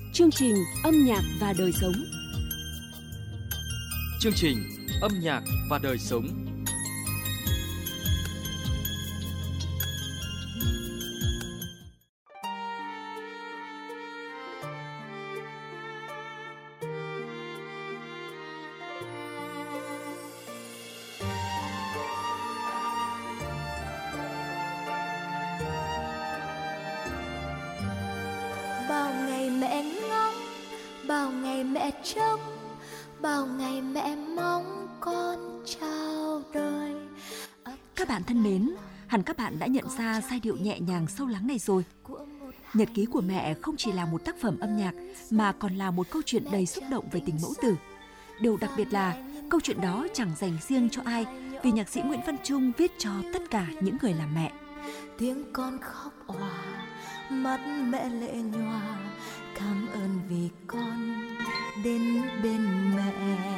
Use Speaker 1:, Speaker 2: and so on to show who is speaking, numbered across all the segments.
Speaker 1: Chương trình âm nhạc và đời sống.
Speaker 2: Chương trình âm nhạc và đời sống.
Speaker 3: Bao ngày mẹ ngóng, bao ngày mẹ trông, bao ngày mẹ mong con chào đời.
Speaker 4: Các bạn thân mến, hẳn các bạn đã nhận ra giai điệu nhẹ nhàng sâu lắng này rồi. Nhật ký của mẹ không chỉ là một tác phẩm âm nhạc mà còn là một câu chuyện đầy xúc động về tình mẫu tử. Điều đặc biệt là câu chuyện đó chẳng dành riêng cho ai, vì nhạc sĩ Nguyễn Văn Trung viết cho tất cả những người làm mẹ.
Speaker 3: Tiếng con khóc òa, mắt mẹ lệ nhòa, cảm ơn vì con đến bên mẹ.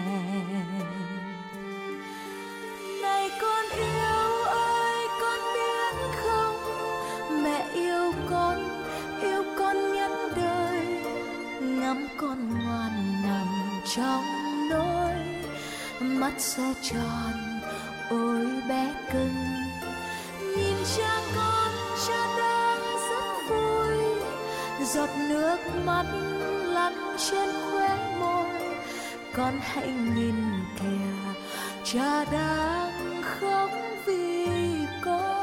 Speaker 3: Này con yêu ơi, con biết không, mẹ yêu con nhất đời. Ngắm con ngoan nằm trong nỗi, mắt sẽ tròn, ôi bé cưng. Nhìn cha con, cha đang rất vui, giọt nước mắt lăn trên khóe môi. Con hãy nhìn kìa, cha đang khóc vì con.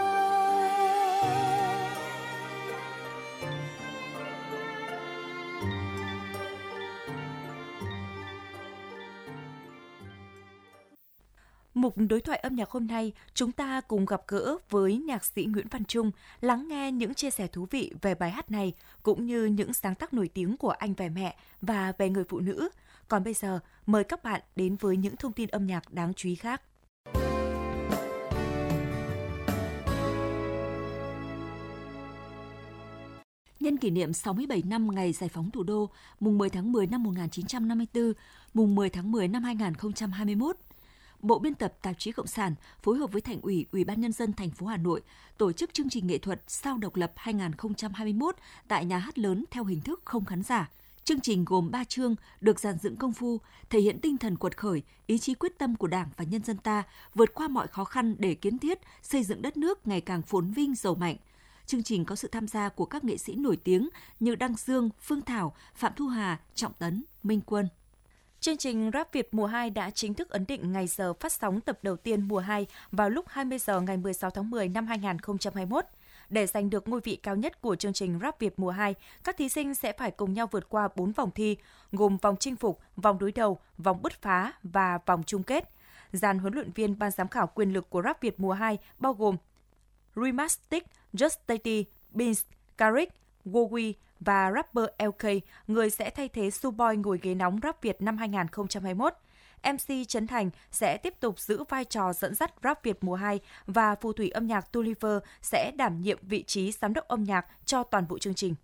Speaker 4: Mục đối thoại âm nhạc hôm nay, chúng ta cùng gặp gỡ với nhạc sĩ Nguyễn Văn Trung, lắng nghe những chia sẻ thú vị về bài hát này, cũng như những sáng tác nổi tiếng của anh về mẹ và về người phụ nữ. Còn bây giờ, mời các bạn đến với những thông tin âm nhạc đáng chú ý khác. Nhân kỷ niệm 67 năm ngày giải phóng thủ đô, mùng 10 tháng 10 năm 1954, mùng 10 tháng 10 năm 2021, Bộ Biên tập Tạp chí Cộng sản phối hợp với Thành ủy, Ủy ban Nhân dân thành phố Hà Nội tổ chức chương trình nghệ thuật Sao độc lập 2021 tại Nhà hát lớn theo hình thức không khán giả. Chương trình gồm 3 chương được dàn dựng công phu, thể hiện tinh thần quật khởi, ý chí quyết tâm của Đảng và nhân dân ta vượt qua mọi khó khăn để kiến thiết, xây dựng đất nước ngày càng phồn vinh giàu mạnh. Chương trình có sự tham gia của các nghệ sĩ nổi tiếng như Đăng Dương, Phương Thảo, Phạm Thu Hà, Trọng Tấn, Minh Quân. Chương trình Rap Việt mùa 2 đã chính thức ấn định ngày giờ phát sóng tập đầu tiên mùa 2 vào lúc 20 giờ ngày 16 tháng 10 năm 2021. Để giành được ngôi vị cao nhất của chương trình Rap Việt mùa 2, các thí sinh sẽ phải cùng nhau vượt qua 4 vòng thi, gồm vòng chinh phục, vòng đối đầu, vòng bứt phá và vòng chung kết. Dàn huấn luyện viên ban giám khảo quyền lực của Rap Việt mùa 2 bao gồm Rhymastic, Just Tati, Beans, Karik, Wowy và rapper LK, người sẽ thay thế Suboy ngồi ghế nóng Rap Việt năm 2021. MC Trấn Thành sẽ tiếp tục giữ vai trò dẫn dắt Rap Việt mùa 2 và phù thủy âm nhạc Tulliver sẽ đảm nhiệm vị trí giám đốc âm nhạc cho toàn bộ chương trình.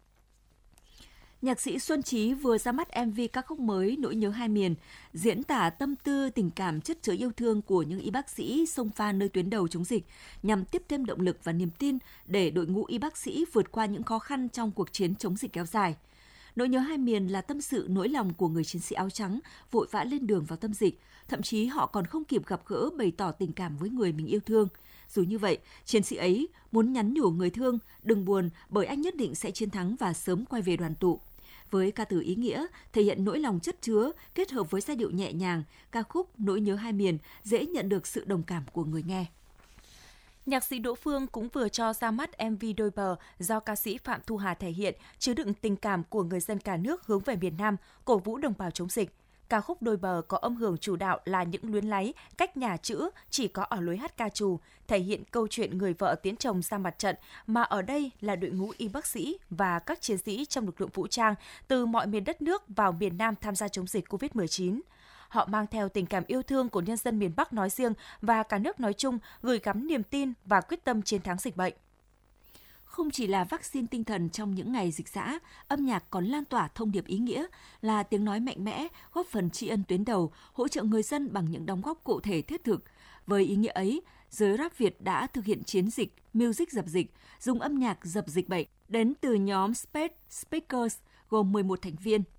Speaker 4: Nhạc sĩ Xuân Chí vừa ra mắt MV ca khúc mới Nỗi nhớ hai miền, diễn tả tâm tư, tình cảm chất chứa yêu thương của những y bác sĩ xông pha nơi tuyến đầu chống dịch, nhằm tiếp thêm động lực và niềm tin để đội ngũ y bác sĩ vượt qua những khó khăn trong cuộc chiến chống dịch kéo dài. Nỗi nhớ hai miền là tâm sự nỗi lòng của người chiến sĩ áo trắng vội vã lên đường vào tâm dịch, thậm chí họ còn không kịp gặp gỡ bày tỏ tình cảm với người mình yêu thương. Dù như vậy, chiến sĩ ấy muốn nhắn nhủ người thương, đừng buồn bởi anh nhất định sẽ chiến thắng và sớm quay về đoàn tụ. Với ca từ ý nghĩa, thể hiện nỗi lòng chất chứa, kết hợp với giai điệu nhẹ nhàng, ca khúc Nỗi nhớ hai miền dễ nhận được sự đồng cảm của người nghe. Nhạc sĩ Đỗ Phương cũng vừa cho ra mắt MV Đôi bờ do ca sĩ Phạm Thu Hà thể hiện, chứa đựng tình cảm của người dân cả nước hướng về miền Nam, cổ vũ đồng bào chống dịch. Ca khúc Đôi bờ có âm hưởng chủ đạo là những luyến láy, cách nhà chữ chỉ có ở lối hát ca trù, thể hiện câu chuyện người vợ tiễn chồng ra mặt trận, mà ở đây là đội ngũ y bác sĩ và các chiến sĩ trong lực lượng vũ trang từ mọi miền đất nước vào miền Nam tham gia chống dịch COVID-19. Họ mang theo tình cảm yêu thương của nhân dân miền Bắc nói riêng và cả nước nói chung, gửi gắm niềm tin và quyết tâm chiến thắng dịch bệnh. Không chỉ là vaccine tinh thần trong những ngày dịch dã, âm nhạc còn lan tỏa thông điệp ý nghĩa, là tiếng nói mạnh mẽ, góp phần tri ân tuyến đầu, hỗ trợ người dân bằng những đóng góp cụ thể thiết thực. Với ý nghĩa ấy, giới rap Việt đã thực hiện chiến dịch Music dập dịch, dùng âm nhạc dập dịch bệnh. Đến từ nhóm Space Speakers gồm 11 thành viên,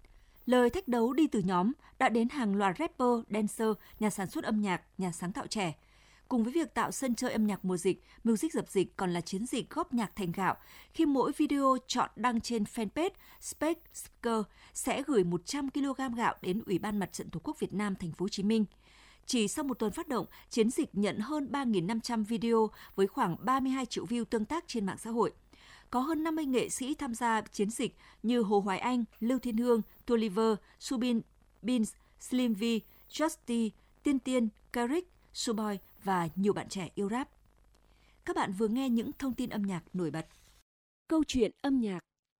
Speaker 4: Lời thách đấu đi từ nhóm đã đến hàng loạt rapper, dancer, nhà sản xuất âm nhạc, nhà sáng tạo trẻ. Cùng với việc tạo sân chơi âm nhạc mùa dịch, Music dập dịch còn là chiến dịch góp nhạc thành gạo, khi mỗi video chọn đăng trên fanpage Space Speaker sẽ gửi 100 kg gạo đến Ủy ban Mặt trận Tổ quốc Việt Nam Thành phố Hồ Chí Minh. Chỉ sau một tuần phát động, chiến dịch nhận hơn 3.500 video với khoảng 32 triệu view tương tác trên mạng xã hội. Có hơn 50 nghệ sĩ tham gia chiến dịch như Hồ Hoài Anh, Lưu Thiên Hương, Toliver, Subin, Beans, Slim V, Justy, Tiên Tiên, Carrick, Suboy và nhiều bạn trẻ yêu rap. Các bạn vừa nghe những thông tin âm nhạc nổi bật.
Speaker 1: Câu chuyện âm nhạc.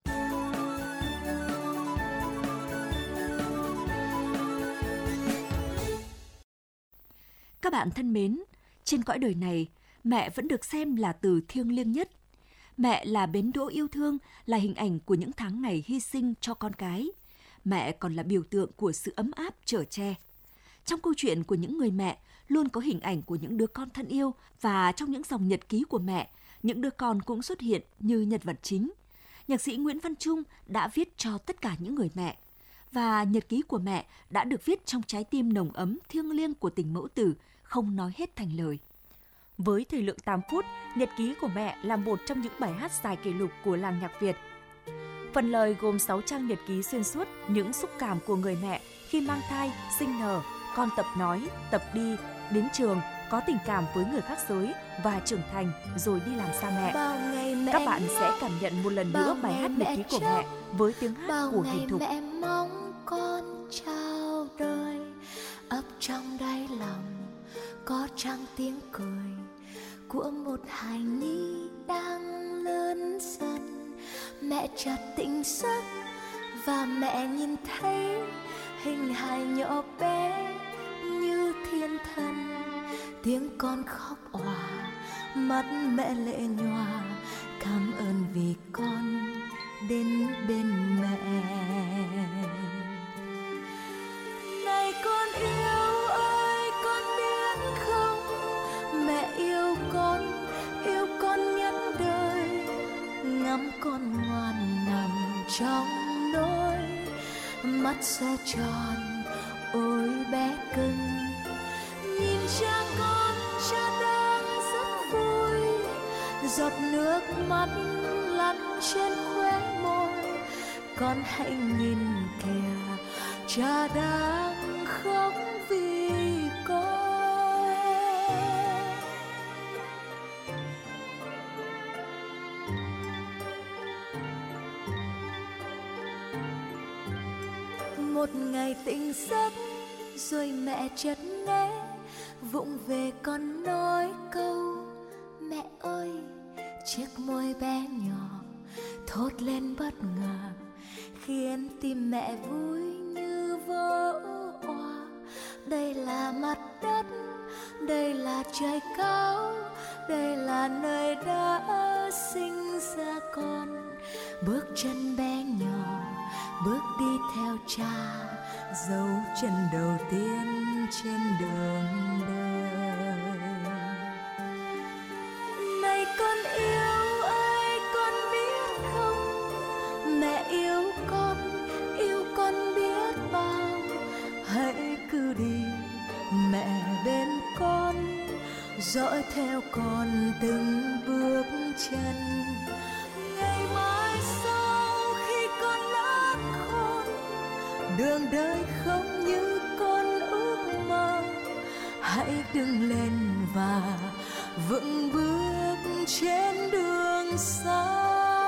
Speaker 4: Các bạn thân mến, trên cõi đời này, mẹ vẫn được xem là từ thiêng liêng nhất. Mẹ là bến đỗ yêu thương, là hình ảnh của những tháng ngày hy sinh cho con cái. Mẹ còn là biểu tượng của sự ấm áp chở che. Trong câu chuyện của những người mẹ, luôn có hình ảnh của những đứa con thân yêu, và trong những dòng nhật ký của mẹ, những đứa con cũng xuất hiện như nhân vật chính. Nhạc sĩ Nguyễn Văn Trung đã viết cho tất cả những người mẹ. Và nhật ký của mẹ đã được viết trong trái tim nồng ấm thiêng liêng của tình mẫu tử, không nói hết thành lời.
Speaker 5: Với thời lượng 8 phút, nhật ký của mẹ là một trong những bài hát dài kỷ lục của làng nhạc Việt. Phần lời gồm 6 trang nhật ký xuyên suốt những xúc cảm của người mẹ khi mang thai, sinh nở, con tập nói, tập đi, đến trường, có tình cảm với người khác giới và trưởng thành rồi đi làm xa mẹ. Các bạn sẽ cảm nhận một lần nữa bài hát nhật ký của mẹ với tiếng hát của Hiền Thục.
Speaker 3: Mẹ mong con chào đời, ấp trong đáy lòng có trăng tiếng cười của một hài nhi đang lớn dần. Mẹ chợt tỉnh giấc và mẹ nhìn thấy hình hài nhỏ bé như thiên thần. Tiếng con khóc òa, mắt mẹ lệ nhòa, cảm ơn vì con đến bên mẹ. Này con yêu ơi, con biết không, mẹ yêu con nhất đời. Ngắm con ngoan nằm trong nỗi, mắt sẽ tròn ôi bé cưng. Nhìn cha con, cha đang rất vui, giọt nước mắt lăn trên khóe môi. Con hãy nhìn kìa, cha đang khóc vì con. Một ngày tỉnh giấc rồi mẹ chợt nghe vụng về con nói câu mẹ ơi. Chiếc môi bé nhỏ thốt lên bất ngờ, khiến tim mẹ vui như vỡ òa. Đây là mặt đất, đây là trời cao, đây là nơi đã sinh ra con. Bước chân bé nhỏ bước đi theo cha, dấu chân đầu tiên trên đường đời. Này con yêu ơi, con biết không, mẹ yêu con biết bao. Hãy cứ đi mẹ bên con, dõi theo con từng bước chân. Ngày mai sau khi con lớn khôn, đường đời không như con ước mơ. Hãy đứng lên và vững bước trên đường xa.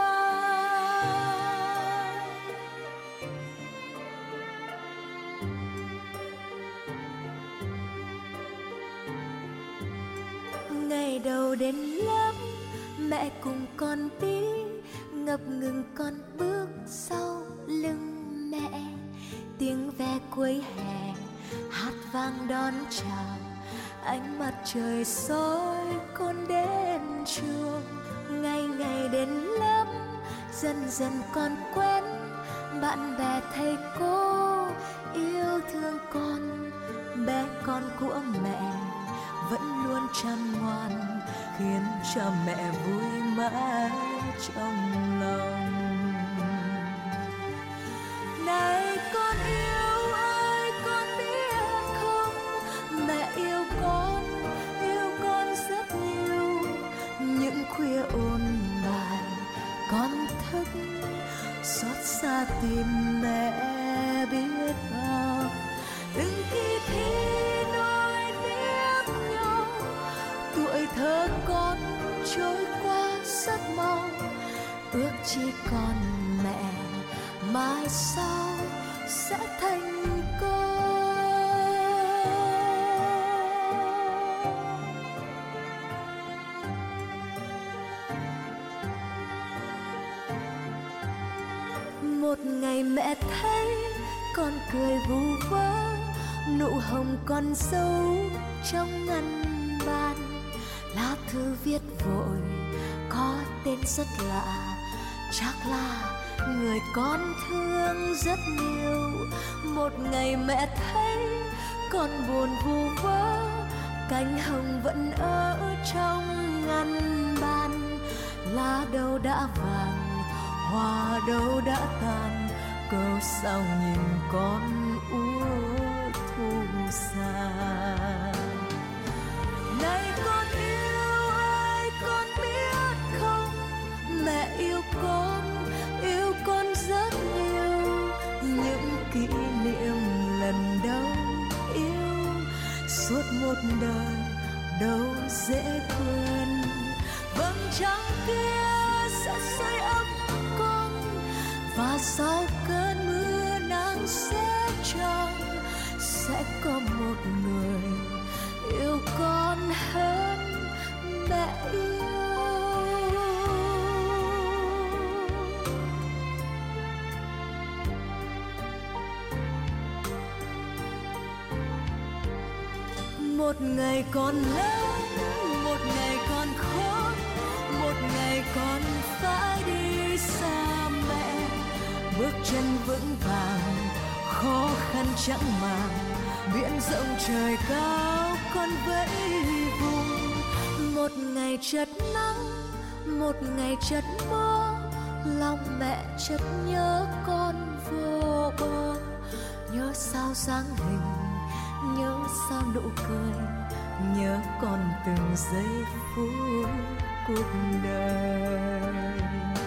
Speaker 3: Ngày đầu đến lớp, mẹ cùng con đi, ngập ngừng con bước sau lưng mẹ. Tiếng ve cuối hè hát vang đón chào, ánh mặt trời soi con đến trường. Ngày ngày đến lớp, dần dần con quen bạn bè thầy cô yêu thương con. Bé con của mẹ vẫn luôn chăm ngoan, khiến cho mẹ vui mãi trong lòng. Này con yêu ơi, con biết không, mẹ yêu con rất nhiều. Những khuya ôn bài con thức, xót xa tìm mẹ biết bao. Từng kỳ thi nối tiếp nhau, tuổi thơ con trôi qua rất mau. Ước chỉ còn mẹ mai sau sẽ thành công. Một ngày mẹ thấy con cười vu vơ, nụ hồng con dấu trong ngăn bàn. Lá thư viết vội có tên rất lạ, chắc là người con thương rất nhiều. Một ngày mẹ thấy con buồn vu vơ, cánh hồng vẫn ở trong ngăn bàn. Lá đâu đã vàng, hoa đâu đã tàn, câu sao nhìn con úa thu xa. Này con yêu ơi, con biết không, mẹ yêu con rất nhiều. Những kỷ niệm lần đầu yêu, suốt một đời đâu dễ quên. Vầng trăng kia sẽ sưởi ấm con, và sau cơn mưa nắng sẽ tròn. Sẽ có một người yêu con hơn mẹ yêu. Một ngày con lớn, một ngày con khóc, một ngày con phải đi xa mẹ. Bước chân vững vàng, khó khăn chẳng màng, biển rộng trời cao con vẫy vùng. Một ngày chợt nắng, một ngày chợt mưa, lòng mẹ chợt nhớ con vô bờ. Nhớ sao dáng hình, nhớ sao nụ cười, nhớ con từng giây phút cuộc đời.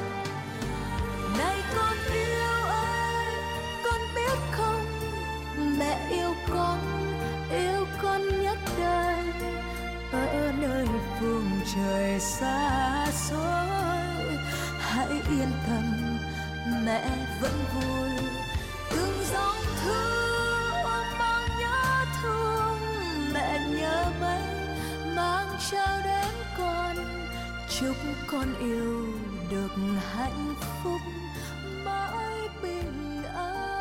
Speaker 3: Này con yêu ơi, con biết không, mẹ yêu con nhất đời. Ở nơi phương trời xa xôi, hãy yên tâm, mẹ vẫn vui. Từng dòng thư ôm mang nhớ thương, mẹ nhớ mấy mang trao đến con. Chúc con yêu được hạnh phúc mãi bình an.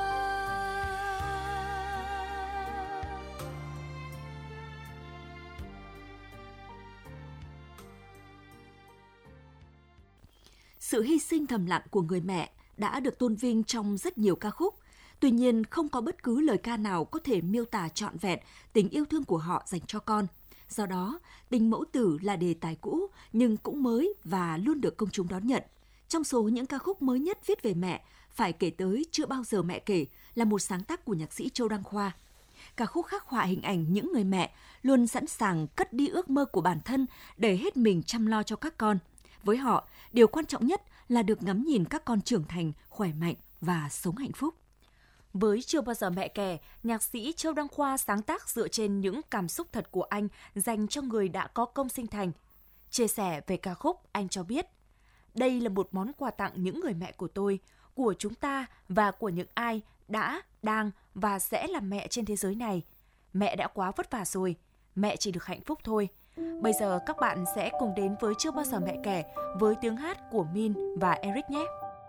Speaker 4: Sự hy sinh thầm lặng của người mẹ đã được tôn vinh trong rất nhiều ca khúc. Tuy nhiên, không có bất cứ lời ca nào có thể miêu tả trọn vẹn tình yêu thương của họ dành cho con. Do đó, tình mẫu tử là đề tài cũ nhưng cũng mới và luôn được công chúng đón nhận. Trong số những ca khúc mới nhất viết về mẹ, phải kể tới Chưa bao giờ mẹ kể là một sáng tác của nhạc sĩ Châu Đăng Khoa. Ca khúc khắc họa hình ảnh những người mẹ luôn sẵn sàng cất đi ước mơ của bản thân để hết mình chăm lo cho các con. Với họ, điều quan trọng nhất là được ngắm nhìn các con trưởng thành, khỏe mạnh và sống hạnh phúc.
Speaker 5: Với Chưa bao giờ mẹ kể, nhạc sĩ Châu Đăng Khoa sáng tác dựa trên những cảm xúc thật của anh dành cho người đã có công sinh thành. Chia sẻ về ca khúc, anh cho biết, đây là một món quà tặng những người mẹ của tôi, của chúng ta và của những ai đã, đang và sẽ là mẹ trên thế giới này. Mẹ đã quá vất vả rồi, mẹ chỉ được hạnh phúc thôi. Bây giờ các bạn sẽ cùng đến với Chưa bao giờ mẹ kể với tiếng hát của Min và Eric nhé.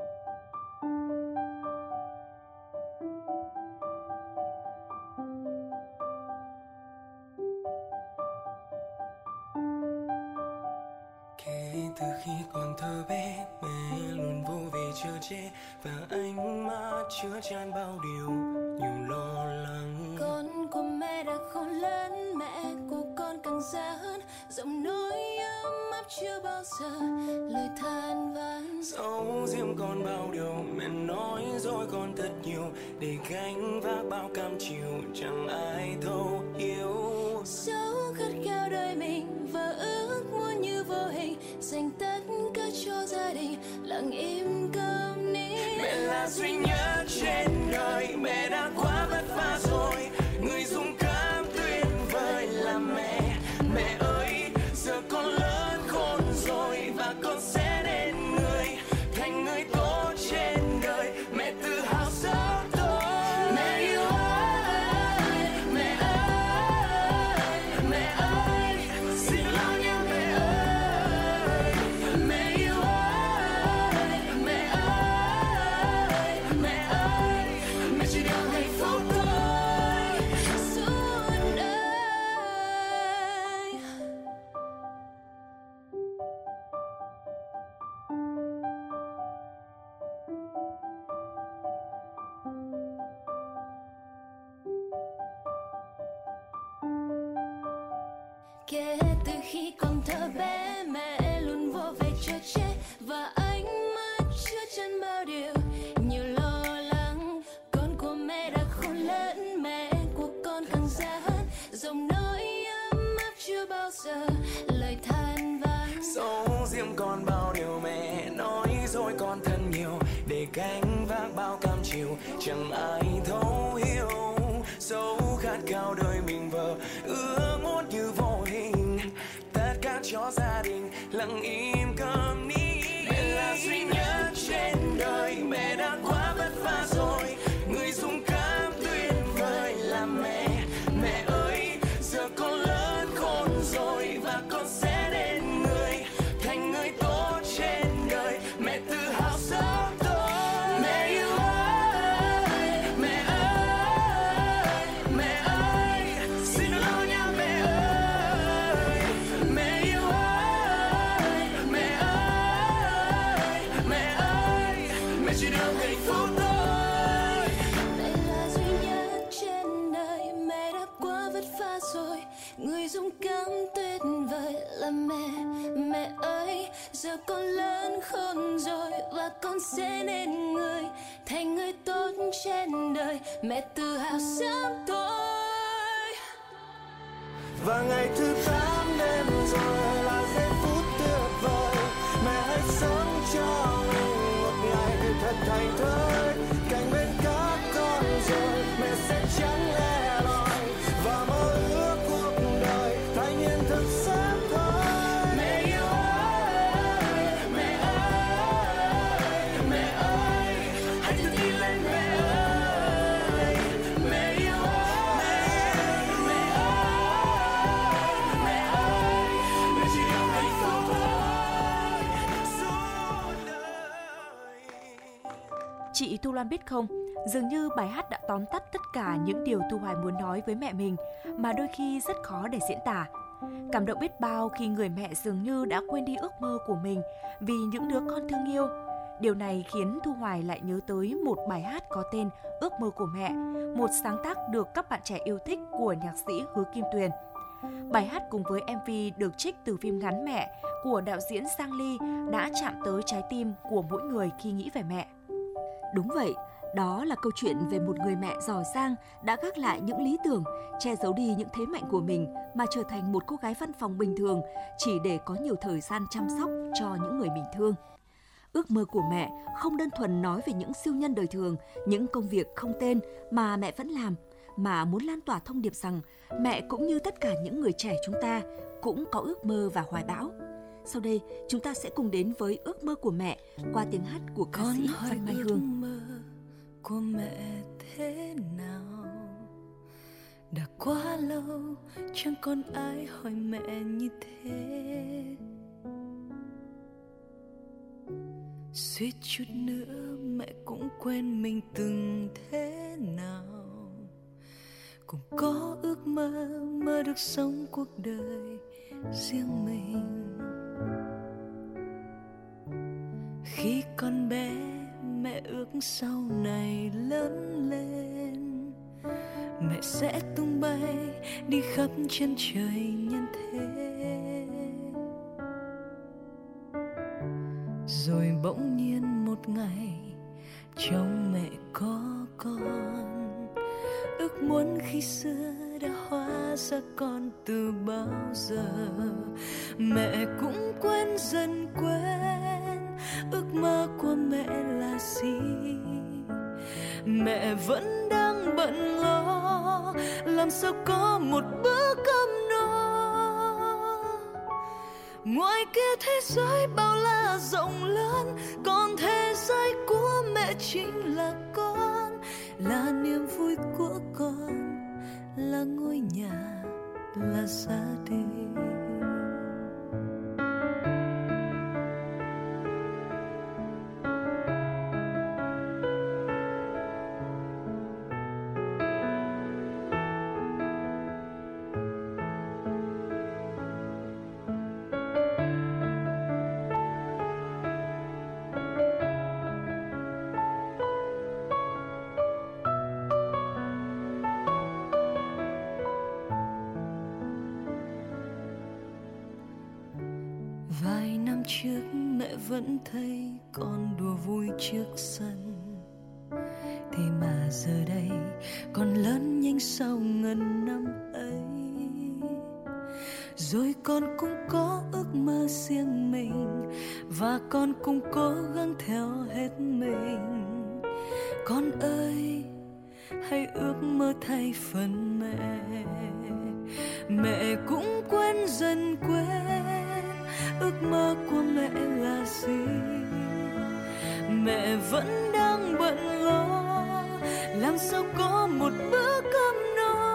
Speaker 6: Kể từ khi còn thơ bé, mẹ luôn vô về chở che và ánh mắt chứa chan bao điều nhiều lo lắng.
Speaker 3: Con của mẹ đã khôn lớn, mẹ của con càng già hơn, giọng nói ấm áp chưa bao giờ lời than vãn.
Speaker 6: Dấu diêm còn bao điều mẹ nói rồi còn thật nhiều để gánh vác bao cam chịu chẳng ai thấu hiểu.
Speaker 3: Dấu khát khao đời mình và ước muốn như vô hình dành tất cả cho gia đình lặng im câm nín.
Speaker 6: Mẹ là duy nhất trên đời, mẹ đã quá vất vả rồi, người dũng cảm tuyệt vời là mẹ. Mẹ ơi giờ con lớn khôn rồi và con sẽ nên người thành người tốt trên đời. Mẹ tự hào sống tôi.
Speaker 3: Mẹ yêu ơi, mẹ ơi, mẹ ơi,
Speaker 6: Xin lỗi nha mẹ ơi.
Speaker 3: mẹ yêu ơi, mẹ ơi, mẹ ơi,
Speaker 6: Mẹ chỉ điều hạnh phúc
Speaker 3: tôi suốt đời. Kể từ khi còn thơ bé, mẹ luôn vô về cho che và ánh mắt chứa chan bao điều nhiều lo lắng. Con của mẹ đã khôn lớn, mẹ của con càng già hơn, dòng nỗi ấm áp chưa bao giờ lời than vãn.
Speaker 6: Dấu diêm còn bao điều mẹ nói rồi còn thân nhiều để gánh vác bao cam chịu chẳng ai thấu hiểu. Dấu khát khao đời mình vờ ước muốn như vô hình, tất cả cho gia đình lặng im câm nín. Mẹ là duy nhất trên đời, mẹ đã quá vất vả rồi, người dũng cảm tuyệt vời là mẹ. Mẹ ơi giờ con lớn khôn rồi và con sẽ nên người thành người tốt trên đời. Mẹ tự hào sống tôi.
Speaker 3: Mẹ yêu ơi, mẹ ơi,
Speaker 6: Mẹ ơi xin lỗi nha mẹ ơi.
Speaker 3: mẹ yêu ơi,
Speaker 6: Mẹ ơi, mẹ ơi, mẹ chỉ điều hạnh phúc tôi.
Speaker 3: mẹ là duy nhất trên đời, mẹ đã quá vất vả rồi, người dũng cảm tuyệt vời là mẹ. Mẹ ơi giờ con lớn khôn rồi và con sẽ nên người thành người tốt trên đời. Mẹ tự hào sống tôi.
Speaker 6: Và ngày thứ 8 đêm rồi là giây phút tuyệt vời. Mẹ hãy sống cho mình một ngày thật thành thơi. Cạnh bên các con rồi mẹ sẽ chẳng lẻ loi và mơ ước cuộc đời thành hiện thực sớm thôi.
Speaker 3: Mẹ yêu ơi, mẹ ơi,
Speaker 6: Mẹ ơi hãy tự tin lên mẹ ơi. Mẹ yêu ơi, mẹ ơi, mẹ ơi, mẹ chỉ điều hạnh phúc thôi suốt đời.
Speaker 5: Chị Thu Loan biết không, dường như bài hát đã tóm tắt tất cả những điều Thu Hoài muốn nói với mẹ mình mà đôi khi rất khó để diễn tả. Cảm động biết bao khi người mẹ dường như đã quên đi ước mơ của mình vì những đứa con thương yêu. Điều này khiến Thu Hoài lại nhớ tới một bài hát có tên Ước mơ của mẹ, một sáng tác được các bạn trẻ yêu thích của nhạc sĩ Hứa Kim Tuyền. Bài hát cùng với MV được trích từ phim ngắn Mẹ của đạo diễn Giang Ly đã chạm tới trái tim của mỗi người khi nghĩ về mẹ.
Speaker 4: Đúng vậy, đó là câu chuyện về một người mẹ giỏi giang đã gác lại những lý tưởng, che giấu đi những thế mạnh của mình mà trở thành một cô gái văn phòng bình thường chỉ để có nhiều thời gian chăm sóc cho những người mình thương. Ước mơ của mẹ không đơn thuần nói về những siêu nhân đời thường, những công việc không tên mà mẹ vẫn làm, mà muốn lan tỏa thông điệp rằng mẹ cũng như tất cả những người trẻ chúng ta cũng có ước mơ và hoài bão. Sau đây, chúng ta sẽ cùng đến với ước mơ của mẹ qua tiếng hát của ca sĩ Văn Mai Hương.
Speaker 3: Ước mơ của mẹ thế nào? Đã quá lâu chẳng còn ai hỏi mẹ như thế. Suýt chút nữa mẹ cũng quên mình từng thế nào. Cũng có ước mơ được sống cuộc đời riêng mình. Khi còn bé mẹ ước sau này lớn lên, mẹ sẽ tung bay đi khắp chân trời nhân thế. Rồi bỗng nhiên một ngày trong mẹ có con, ước muốn khi xưa đã hóa ra con từ bao giờ. Mẹ cũng quên dần quên ước mơ của mẹ là gì. Mẹ vẫn đang bận lo làm sao có một bữa cơm no. Ngoài kia thế giới bao la rộng lớn, còn thế giới của mẹ chính là con, là niềm vui của con, là ngôi nhà, là gia đình. Vài năm trước mẹ vẫn thấy con đùa vui trước sân, thế mà giờ đây con lớn nhanh sau ngần năm ấy. Rồi con cũng có ước mơ riêng mình, và con cũng cố gắng theo hết mình. Con ơi, hãy ước mơ thay phần mẹ. Mẹ cũng quên dần quên ước mơ của mẹ là gì. Mẹ vẫn đang bận lo làm sao có một bữa cơm no.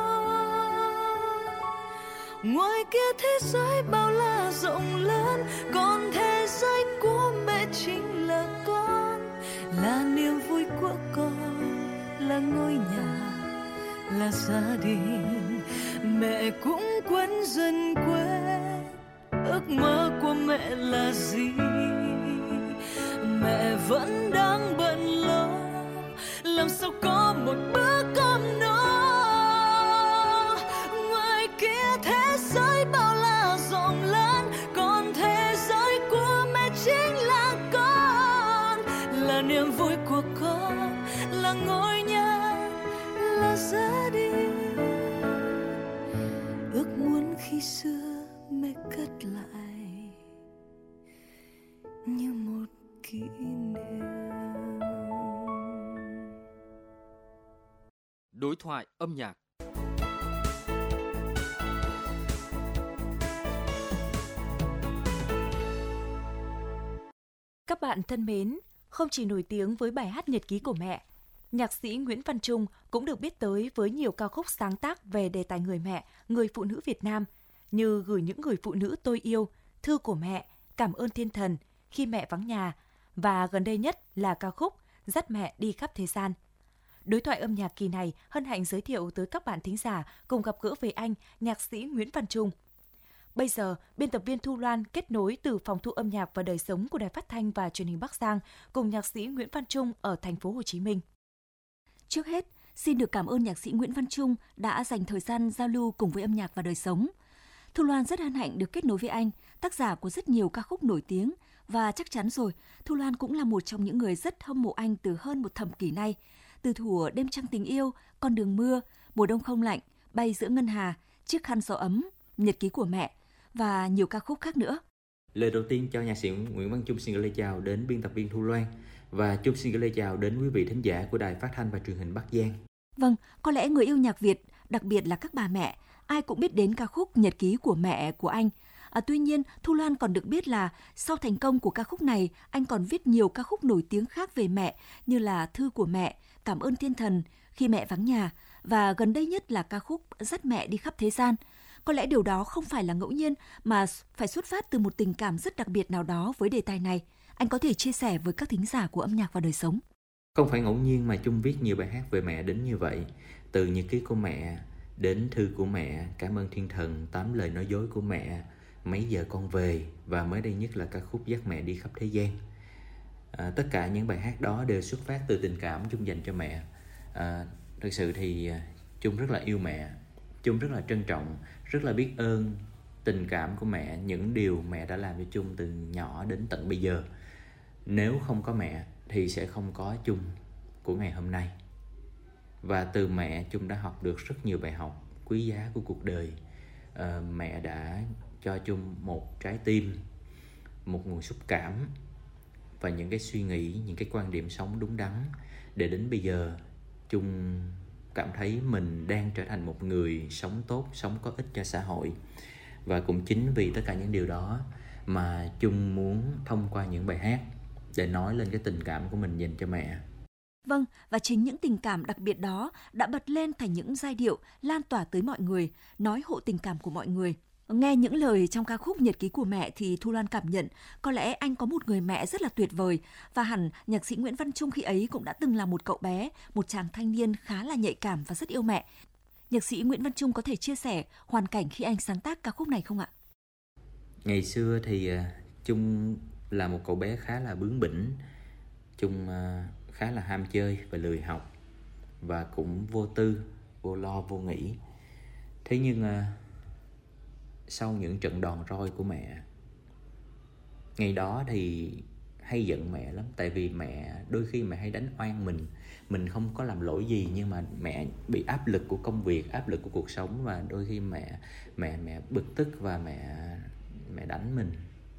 Speaker 3: Ngoài kia thế giới bao la rộng lớn, còn thế giới của mẹ chính là con, là niềm vui của con, là ngôi nhà, là gia đình. Mẹ cũng quên dần quên ước mơ của mẹ là gì. Mẹ vẫn đang bận lo làm sao có một bữa cơm no. Ngoài kia thế giới bao la rộng lớn, còn thế giới của mẹ chính là con, là niềm vui của con, là ngôi nhà, là gia đình. Ước muốn khi xưa mẹ cất lại như một kỷ niệm.
Speaker 2: Đối thoại âm nhạc.
Speaker 5: Các bạn thân mến, không chỉ nổi tiếng với bài hát Nhật ký của mẹ, nhạc sĩ Nguyễn Văn Trung cũng được biết tới với nhiều ca khúc sáng tác về đề tài người mẹ, người phụ nữ Việt Nam như Gửi những người phụ nữ tôi yêu, Thư của mẹ, Cảm ơn thiên thần, Khi mẹ vắng nhà và gần đây nhất là ca khúc Dắt mẹ đi khắp thế gian. Đối thoại âm nhạc kỳ này hân hạnh giới thiệu tới các bạn thính giả cùng gặp gỡ với anh, nhạc sĩ Nguyễn Văn Trung. Bây giờ, biên tập viên Thu Loan kết nối từ phòng thu âm nhạc và đời sống của Đài Phát thanh và Truyền hình Bắc Giang cùng nhạc sĩ Nguyễn Văn Trung ở thành phố Hồ Chí Minh.
Speaker 4: Trước hết, xin được cảm ơn nhạc sĩ Nguyễn Văn Trung đã dành thời gian giao lưu cùng với âm nhạc và đời sống. Thu Loan rất hân hạnh được kết nối với anh, tác giả của rất nhiều ca khúc nổi tiếng, và chắc chắn rồi, Thu Loan cũng là một trong những người rất hâm mộ anh từ hơn một thập kỷ nay. Từ thuở Đêm trăng tình yêu, Con đường mưa, Mùa đông không lạnh, Bay giữa ngân hà, Chiếc khăn gió ấm, Nhật ký của mẹ và nhiều ca khúc khác nữa.
Speaker 7: Lời đầu tiên cho nhạc sĩ Nguyễn Văn Trung xin gửi lời chào đến biên tập viên Thu Loan, và Trung xin gửi lời chào đến quý vị thính giả của Đài Phát thanh và Truyền hình Bắc Giang.
Speaker 4: Vâng, có lẽ người yêu nhạc Việt, đặc biệt là các bà mẹ, ai cũng biết đến ca khúc Nhật ký của mẹ của anh. Tuy nhiên, Thu Loan còn được biết là sau thành công của ca khúc này, anh còn viết nhiều ca khúc nổi tiếng khác về mẹ như là Thư của mẹ, Cảm ơn thiên thần, Khi mẹ vắng nhà và gần đây nhất là ca khúc Dắt mẹ đi khắp thế gian. Có lẽ điều đó không phải là ngẫu nhiên mà phải xuất phát từ một tình cảm rất đặc biệt nào đó với đề tài này. Anh có thể chia sẻ với các thính giả của âm nhạc và đời sống.
Speaker 7: Không phải ngẫu nhiên mà Trung viết nhiều bài hát về mẹ đến như vậy. Từ Nhật ký của mẹ đến Thư của mẹ, Cảm ơn thiên thần, 8 lời nói dối của mẹ, Mấy giờ con về và mới đây nhất là ca khúc Dắt mẹ đi khắp thế gian. Tất cả những bài hát đó đều xuất phát từ tình cảm Trung dành cho mẹ. Thực sự thì Trung rất là yêu mẹ, Trung rất là trân trọng, rất là biết ơn tình cảm của mẹ, những điều mẹ đã làm cho Trung từ nhỏ đến tận bây giờ. Nếu không có mẹ thì sẽ không có Chung của ngày hôm nay. Và từ mẹ, Chung đã học được rất nhiều bài học quý giá của cuộc đời. Mẹ đã cho Chung một trái tim, một nguồn xúc cảm và những cái suy nghĩ, những cái quan điểm sống đúng đắn, để đến bây giờ Chung cảm thấy mình đang trở thành một người sống tốt, sống có ích cho xã hội. Và cũng chính vì tất cả những điều đó mà Chung muốn thông qua những bài hát để nói lên cái tình cảm của mình dành cho mẹ.
Speaker 4: Vâng, và chính những tình cảm đặc biệt đó đã bật lên thành những giai điệu lan tỏa tới mọi người, nói hộ tình cảm của mọi người. Nghe những lời trong ca khúc Nhật ký của mẹ thì Thu Loan cảm nhận có lẽ anh có một người mẹ rất là tuyệt vời, và hẳn nhạc sĩ Nguyễn Văn Trung khi ấy cũng đã từng là một cậu bé, một chàng thanh niên khá là nhạy cảm và rất yêu mẹ. Nhạc sĩ Nguyễn Văn Trung có thể chia sẻ hoàn cảnh khi anh sáng tác ca khúc này không ạ?
Speaker 7: Ngày xưa thì Trung là một cậu bé khá là bướng bỉnh. Trung khá là ham chơi và lười học, và cũng vô tư, vô lo, vô nghĩ. Thế nhưng sau những trận đòn roi của mẹ, ngày đó thì hay giận mẹ lắm. Tại vì mẹ đôi khi mẹ hay đánh oan mình không có làm lỗi gì, nhưng mà mẹ bị áp lực của công việc, áp lực của cuộc sống, và đôi khi mẹ bực tức và mẹ đánh mình.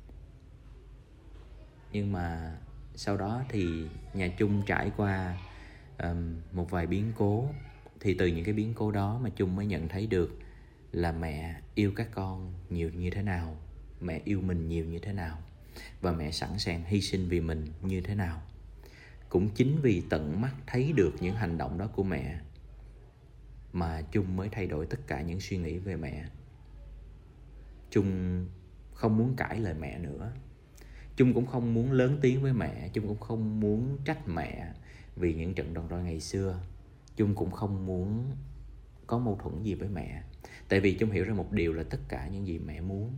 Speaker 7: Nhưng mà sau đó thì nhà Chung trải qua một vài biến cố. Thì từ những cái biến cố đó mà Chung mới nhận thấy được là mẹ yêu các con nhiều như thế nào, mẹ yêu mình nhiều như thế nào, và mẹ sẵn sàng hy sinh vì mình như thế nào. Cũng chính vì tận mắt thấy được những hành động đó của mẹ mà Chung mới thay đổi tất cả những suy nghĩ về mẹ. Chung không muốn cãi lời mẹ nữa. Chung cũng không muốn lớn tiếng với mẹ. Chung cũng không muốn trách mẹ vì những trận đòn roi ngày xưa. Chung cũng không muốn có mâu thuẫn gì với mẹ. Tại vì Chung hiểu ra một điều là tất cả những gì mẹ muốn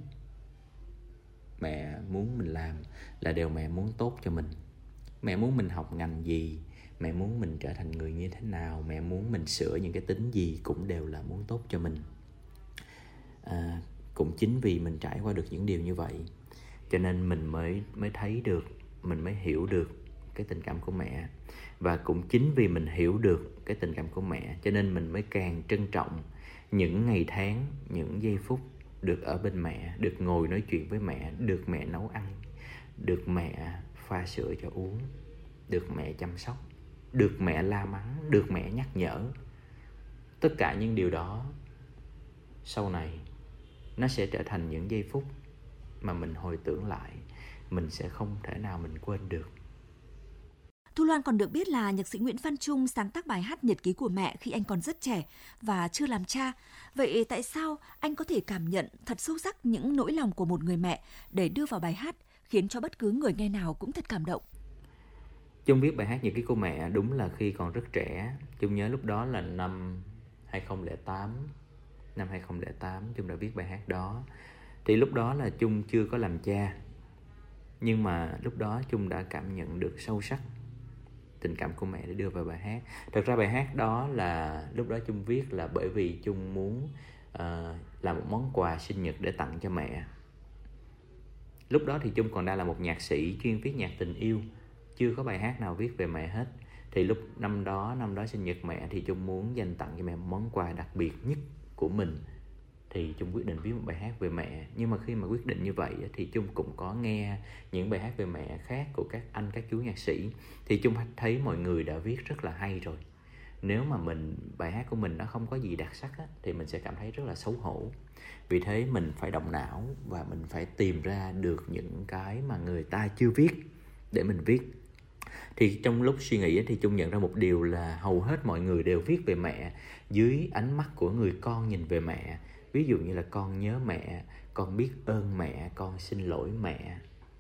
Speaker 7: mình làm là đều mẹ muốn tốt cho mình. Mẹ muốn mình học ngành gì, mẹ muốn mình trở thành người như thế nào, mẹ muốn mình sửa những cái tính gì, cũng đều là muốn tốt cho mình. Cũng chính vì mình trải qua được những điều như vậy, cho nên mình mới thấy được, mình mới hiểu được cái tình cảm của mẹ. Và cũng chính vì mình hiểu được cái tình cảm của mẹ, cho nên mình mới càng trân trọng những ngày tháng, những giây phút được ở bên mẹ, được ngồi nói chuyện với mẹ, được mẹ nấu ăn, được mẹ pha sữa cho uống, được mẹ chăm sóc, được mẹ la mắng, được mẹ nhắc nhở. Tất cả những điều đó sau này nó sẽ trở thành những giây phút mà mình hồi tưởng lại, mình sẽ không thể nào mình quên được.
Speaker 4: Thu Loan còn được biết là nhạc sĩ Nguyễn Văn Trung sáng tác bài hát Nhật ký của mẹ khi anh còn rất trẻ và chưa làm cha. Vậy tại sao anh có thể cảm nhận thật sâu sắc những nỗi lòng của một người mẹ để đưa vào bài hát, khiến cho bất cứ người nghe nào cũng thật cảm động?
Speaker 7: Chung viết bài hát Nhật ký của mẹ đúng là khi còn rất trẻ. Chung nhớ lúc đó là năm 2008. Năm 2008 Chung đã viết bài hát đó. Thì lúc đó là Chung chưa có làm cha, nhưng mà lúc đó Chung đã cảm nhận được sâu sắc tình cảm của mẹ để đưa vào bài hát. Thật ra bài hát đó là lúc đó Chung viết là bởi vì Chung muốn làm một món quà sinh nhật để tặng cho mẹ. Lúc đó thì Chung còn đang là một nhạc sĩ chuyên viết nhạc tình yêu, chưa có bài hát nào viết về mẹ hết. Thì lúc năm đó sinh nhật mẹ thì Chung muốn dành tặng cho mẹ một món quà đặc biệt nhất của mình. Thì Chung quyết định viết một bài hát về mẹ. Nhưng mà khi mà quyết định như vậy thì Chung cũng có nghe những bài hát về mẹ khác của các anh, các chú nhạc sĩ. Thì Chung thấy mọi người đã viết rất là hay rồi. Nếu mà bài hát của mình nó không có gì đặc sắc thì mình sẽ cảm thấy rất là xấu hổ. Vì thế mình phải động não và mình phải tìm ra được những cái mà người ta chưa viết để mình viết. Thì trong lúc suy nghĩ thì Chung nhận ra một điều là hầu hết mọi người đều viết về mẹ dưới ánh mắt của người con nhìn về mẹ. Ví dụ như là con nhớ mẹ, con biết ơn mẹ, con xin lỗi mẹ.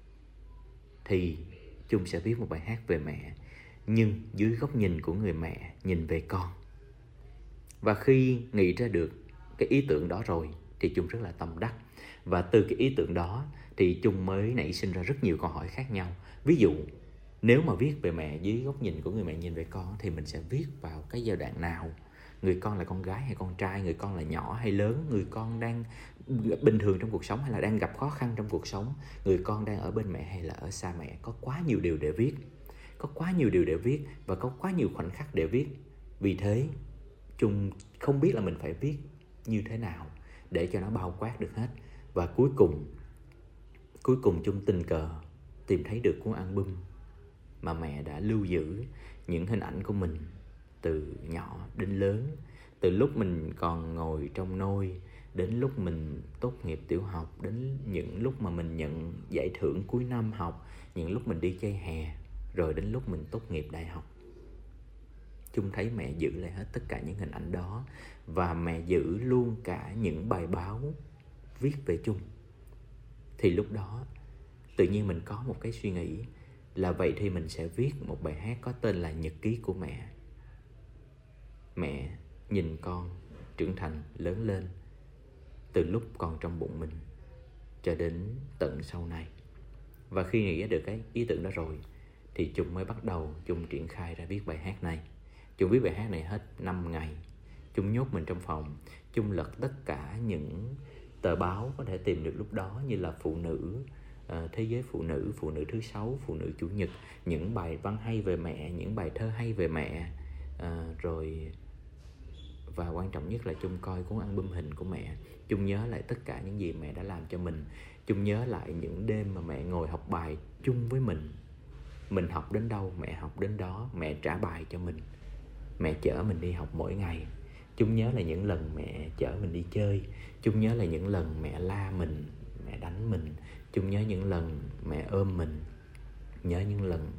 Speaker 7: Thì Chung sẽ viết một bài hát về mẹ, nhưng dưới góc nhìn của người mẹ nhìn về con. Và khi nghĩ ra được cái ý tưởng đó rồi thì Chung rất là tâm đắc. Và từ cái ý tưởng đó thì Chung mới nảy sinh ra rất nhiều câu hỏi khác nhau. Ví dụ, nếu mà viết về mẹ dưới góc nhìn của người mẹ nhìn về con thì mình sẽ viết vào cái giai đoạn nào? người con là con gái hay con trai, người con là nhỏ hay lớn, người con đang bình thường trong cuộc sống hay là đang gặp khó khăn trong cuộc sống, người con đang ở bên mẹ hay là ở xa mẹ. Có quá nhiều điều để viết, có quá nhiều điều để viết và có quá nhiều khoảnh khắc để viết. Vì thế Chung không biết là mình phải viết như thế nào để cho nó bao quát được hết. Và cuối cùng Chung tình cờ tìm thấy được cuốn album mà mẹ đã lưu giữ những hình ảnh của mình từ nhỏ đến lớn, từ lúc mình còn ngồi trong nôi đến lúc mình tốt nghiệp tiểu học, đến những lúc mà mình nhận giải thưởng cuối năm học, những lúc mình đi chơi hè, rồi đến lúc mình tốt nghiệp đại học. Chung thấy mẹ giữ lại hết tất cả những hình ảnh đó, và mẹ giữ luôn cả những bài báo viết về Chung. Thì lúc đó tự nhiên mình có một cái suy nghĩ là vậy thì mình sẽ viết một bài hát có tên là Nhật ký của mẹ. Mẹ nhìn con trưởng thành lớn lên từ lúc còn trong bụng mình cho đến tận sau này. Và khi nghĩ được cái ý tưởng đó rồi thì Chung mới bắt đầu Chung triển khai ra viết bài hát này. Chung viết bài hát này hết 5 ngày. Chung nhốt mình trong phòng, Chung lật tất cả những tờ báo có thể tìm được lúc đó, như là Phụ Nữ, Thế Giới Phụ Nữ, Phụ Nữ Thứ 6, Phụ Nữ Chủ nhật, những bài văn hay về mẹ, những bài thơ hay về mẹ, rồi và quan trọng nhất là Chung coi cuốn album hình của mẹ. Chung nhớ lại tất cả những gì mẹ đã làm cho mình. Chung nhớ lại những đêm mà mẹ ngồi học bài chung với mình. Mình học đến đâu, mẹ học đến đó, mẹ trả bài cho mình. Mẹ chở mình đi học mỗi ngày. Chung nhớ là những lần mẹ chở mình đi chơi. Chung nhớ là những lần mẹ la mình, mẹ đánh mình. Chung nhớ những lần mẹ ôm mình. Nhớ những lần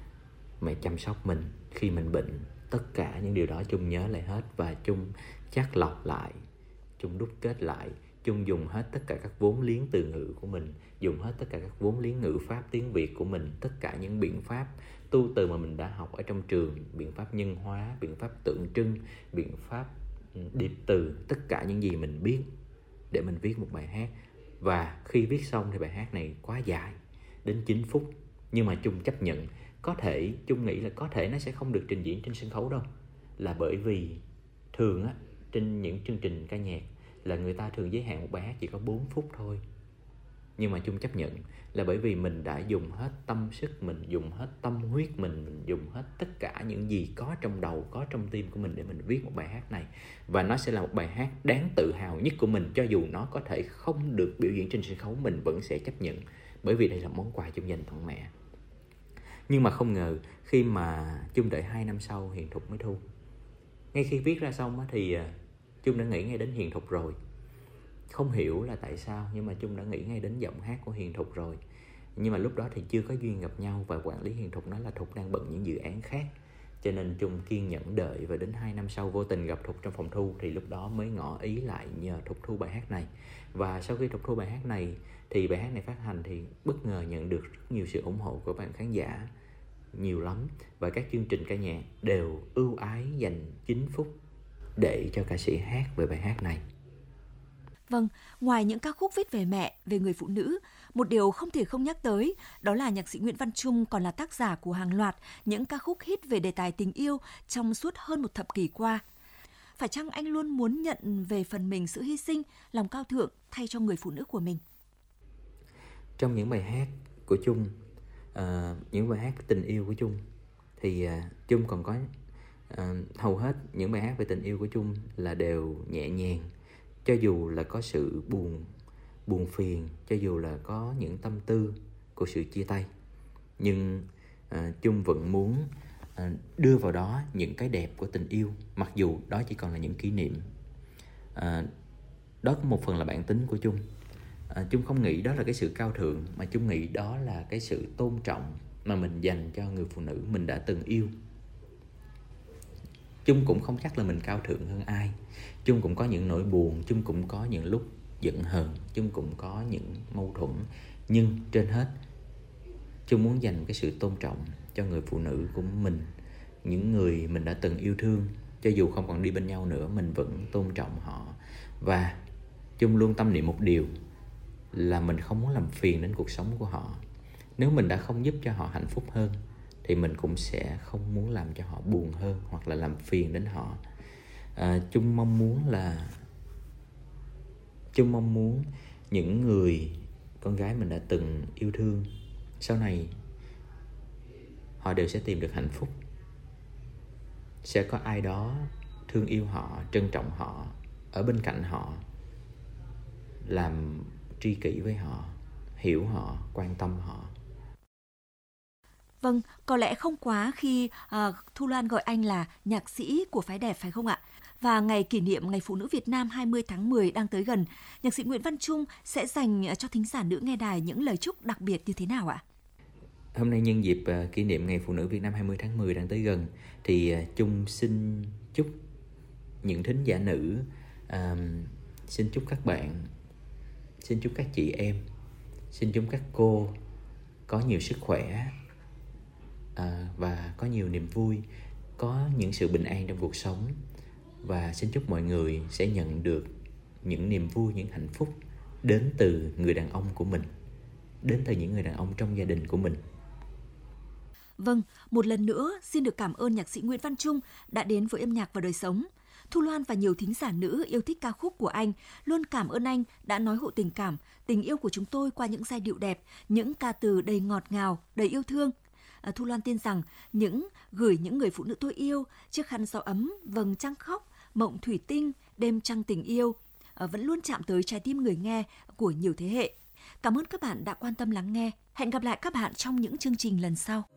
Speaker 7: mẹ chăm sóc mình khi mình bệnh. Tất cả những điều đó Chung nhớ lại hết, và Chung chắt lọc lại, Chung đúc kết lại. Chung dùng hết tất cả các vốn liếng từ ngữ của mình, dùng hết tất cả các vốn liếng ngữ pháp tiếng Việt của mình, tất cả những biện pháp tu từ mà mình đã học ở trong trường, biện pháp nhân hóa, biện pháp tượng trưng, biện pháp điệp từ, tất cả những gì mình biết để mình viết một bài hát. Và khi viết xong thì bài hát này quá dài, đến 9 phút. Nhưng mà Chung chấp nhận, có thể, Chung nghĩ là có thể nó sẽ không được trình diễn trên sân khấu đâu. Là bởi vì thường á, trên những chương trình ca nhạc là người ta thường giới hạn một bài hát chỉ có 4 phút thôi. Nhưng mà Chung chấp nhận là bởi vì mình đã dùng hết tâm sức mình, dùng hết tâm huyết mình dùng hết tất cả những gì có trong đầu, có trong tim của mình để mình viết một bài hát này. Và nó sẽ là một bài hát đáng tự hào nhất của mình, cho dù nó có thể không được biểu diễn trên sân khấu, mình vẫn sẽ chấp nhận. Bởi vì đây là món quà Chung dành tặng mẹ. Nhưng mà không ngờ khi mà Chung đợi 2 năm sau Hiền Thục mới thu. Ngay khi viết ra xong thì Chung đã nghĩ ngay đến Hiền Thục rồi. Không hiểu là tại sao, nhưng mà Chung đã nghĩ ngay đến giọng hát của Hiền Thục rồi. Nhưng mà lúc đó thì chưa có duyên gặp nhau, và quản lý Hiền Thục nói là Thục đang bận những dự án khác. Cho nên Chung kiên nhẫn đợi, và đến 2 năm sau vô tình gặp Thục trong phòng thu, thì lúc đó mới ngỏ ý lại nhờ Thục thu bài hát này. Và sau khi Thục thu bài hát này thì bài hát này phát hành thì bất ngờ nhận được rất nhiều sự ủng hộ của bạn khán giả, nhiều lắm. Và các chương trình ca nhạc đều ưu ái dành 9 phút để cho ca sĩ hát về bài hát này.
Speaker 4: Vâng, ngoài những ca khúc viết về mẹ, về người phụ nữ, một điều không thể không nhắc tới đó là nhạc sĩ Nguyễn Văn Trung còn là tác giả của hàng loạt những ca khúc hit về đề tài tình yêu trong suốt hơn một thập kỷ qua. Phải chăng anh luôn muốn nhận về phần mình sự hy sinh, lòng cao thượng thay cho người phụ nữ của mình?
Speaker 7: Trong những bài hát của Trung, những bài hát tình yêu của Trung, thì Trung còn có hầu hết những bài hát về tình yêu của Trung là đều nhẹ nhàng. Cho dù là có sự buồn phiền, cho dù là có những tâm tư của sự chia tay, nhưng Trung vẫn muốn đưa vào đó những cái đẹp của tình yêu, mặc dù đó chỉ còn là những kỷ niệm. Đó cũng một phần là bản tính của Trung. Trung không nghĩ đó là cái sự cao thượng, mà Trung nghĩ đó là cái sự tôn trọng mà mình dành cho người phụ nữ mình đã từng yêu. Trung cũng không chắc là mình cao thượng hơn ai. Trung cũng có những nỗi buồn, Trung cũng có những lúc giận hờn, Trung cũng có những mâu thuẫn. Nhưng trên hết, Trung muốn dành cái sự tôn trọng cho người phụ nữ của mình, những người mình đã từng yêu thương. Cho dù không còn đi bên nhau nữa, mình vẫn tôn trọng họ. Và Trung luôn tâm niệm một điều là mình không muốn làm phiền đến cuộc sống của họ. Nếu mình đã không giúp cho họ hạnh phúc hơn thì mình cũng sẽ không muốn làm cho họ buồn hơn hoặc là làm phiền đến họ. Chung mong muốn những người con gái mình đã từng yêu thương sau này họ đều sẽ tìm được hạnh phúc, sẽ có ai đó thương yêu họ, trân trọng họ, ở bên cạnh họ, làm tri kỷ với họ, hiểu họ, quan tâm họ.
Speaker 4: Vâng, có lẽ không quá khi Thu Loan gọi anh là nhạc sĩ của phái đẹp phải không ạ? Và ngày kỷ niệm Ngày Phụ nữ Việt Nam 20 tháng 10 đang tới gần, nhạc sĩ Nguyễn Văn Trung sẽ dành cho thính giả nữ nghe đài những lời chúc đặc biệt như thế nào ạ?
Speaker 7: Hôm nay nhân dịp kỷ niệm Ngày Phụ nữ Việt Nam 20 tháng 10 đang tới gần, thì Trung xin chúc những thính giả nữ, xin chúc các bạn, xin chúc các chị em, xin chúc các cô có nhiều sức khỏe, và có nhiều niềm vui, có những sự bình an trong cuộc sống. Và xin chúc mọi người sẽ nhận được những niềm vui, những hạnh phúc đến từ người đàn ông của mình, đến từ những người đàn ông trong gia đình của mình.
Speaker 4: Vâng, một lần nữa xin được cảm ơn nhạc sĩ Nguyễn Văn Trung đã đến với Âm nhạc và đời sống. Thu Loan và nhiều thính giả nữ yêu thích ca khúc của anh luôn cảm ơn anh đã nói hộ tình cảm, tình yêu của chúng tôi qua những giai điệu đẹp, những ca từ đầy ngọt ngào, đầy yêu thương. Thu Loan tin rằng gửi những người phụ nữ tôi yêu, chiếc khăn gió ấm, vầng trăng khóc, mộng thủy tinh, đêm trăng tình yêu vẫn luôn chạm tới trái tim người nghe của nhiều thế hệ. Cảm ơn các bạn đã quan tâm lắng nghe. Hẹn gặp lại các bạn trong những chương trình lần sau.